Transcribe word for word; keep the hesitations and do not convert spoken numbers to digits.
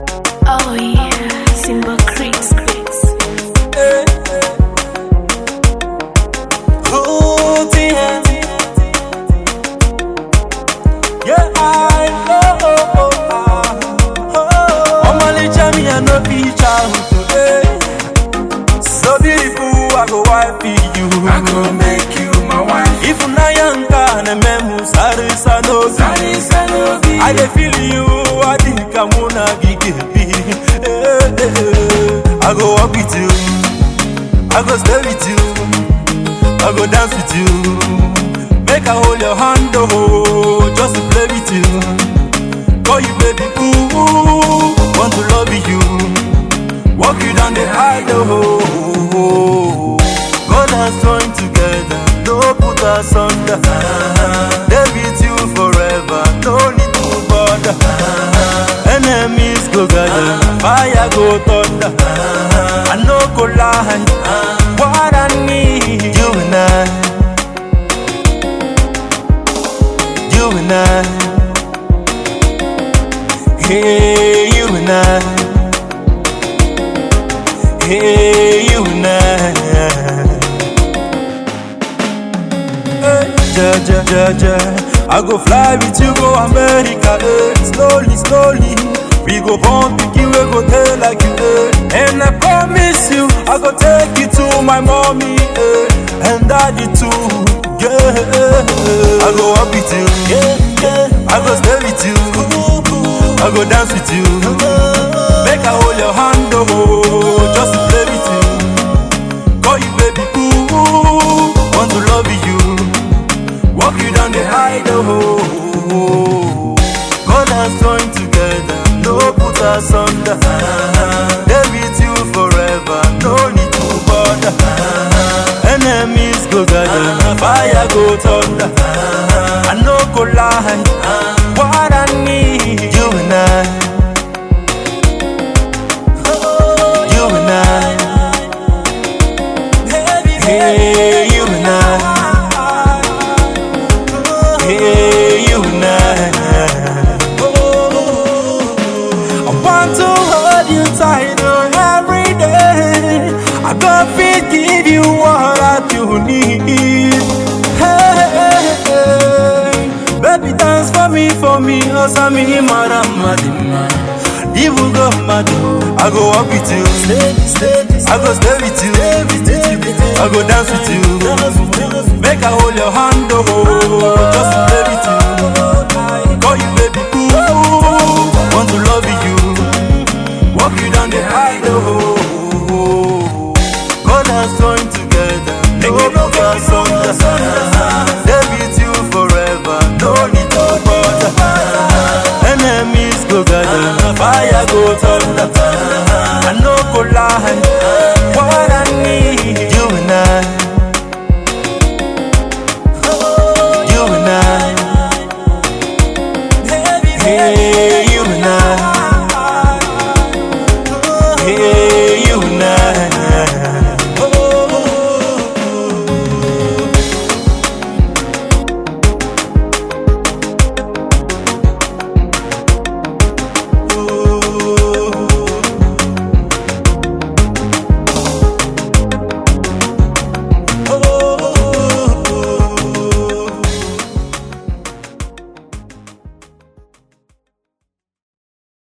Oh yeah, Simba Creeks, Creeks. Hey, hey. Oh dear. Yeah, I know. I'm only jamming and no feature today. So beautiful, I go wife you. I go make you my wife. If una young and a memu, sorry, sanobi. Sorry, sanobi. I dey feel you, I think I'm gonna give it. I go walk with you, I go stay with you, I go dance with you. Make I hold your hand, oh, just to play with you. Call you baby, ooh, want to love you. Walk you down the aisle, oh. God has joined together, no put us under. They with you forever, no need to bother. Enemies go gather, fire go thunder. I no go lie, what I need, you and I, you and I, hey, you and I, hey, you and I. Hey, ja, ja, ja, ja. I go fly with you, go America, eh. Slowly, slowly. We go born pikin, we go tell like you, eh. And I promise you, I go take you to my mommy, eh. And daddy too, yeah. I go up with you, yeah, yeah. I go stay with you, I go dance with you. Make I hold your hand, oh, just to play with you. Call you baby, ooh, want to love you. Walk you down the aisle, oh. God has joined together, no put us under. They with you forever, no need to bother. Enemies go gather, fire go thunder. I no go lie, what I need, you and I, you and I, hey, you and I. Hey, you and I. I want to hold you tight on every day. I go fit give you what that you need. Hey, hey, baby, dance for me, for me, Osami, Marama, Divu go mad. I go walk with you, I go stay with you, I go dance with you. Make I hold your hand, oh, just to play with you. Call you baby, ooh, want to love you. Walk you down the aisle, oh. God has joined together, no put us under. They with you forever, no need to bother. Enemies go gather, fire go thunder.